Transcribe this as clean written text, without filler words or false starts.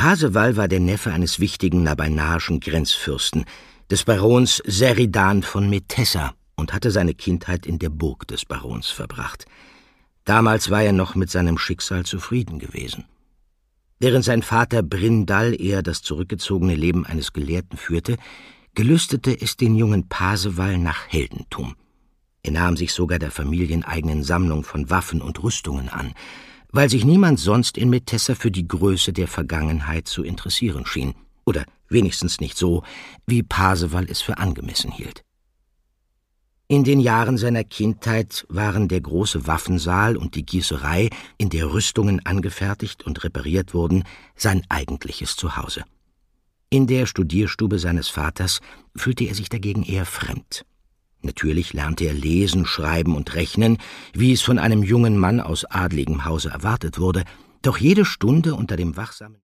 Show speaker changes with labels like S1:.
S1: Pasewalk war der Neffe eines wichtigen nabainarischen Grenzfürsten, des Barons Seridan von Metessa, und hatte seine Kindheit in der Burg des Barons verbracht. Damals war er noch mit seinem Schicksal zufrieden gewesen. Während sein Vater Brindal eher das zurückgezogene Leben eines Gelehrten führte, gelüstete es den jungen Pasewalk nach Heldentum. Er nahm sich sogar der familieneigenen Sammlung von Waffen und Rüstungen an, weil sich niemand sonst in Metessa für die Größe der Vergangenheit zu interessieren schien, oder wenigstens nicht so, wie Pasewalk es für angemessen hielt. In den Jahren seiner Kindheit waren der große Waffensaal und die Gießerei, in der Rüstungen angefertigt und repariert wurden, sein eigentliches Zuhause. In der Studierstube seines Vaters fühlte er sich dagegen eher fremd. Natürlich lernte er lesen, schreiben und rechnen, wie es von einem jungen Mann aus adligem Hause erwartet wurde, doch jede Stunde unter dem wachsamen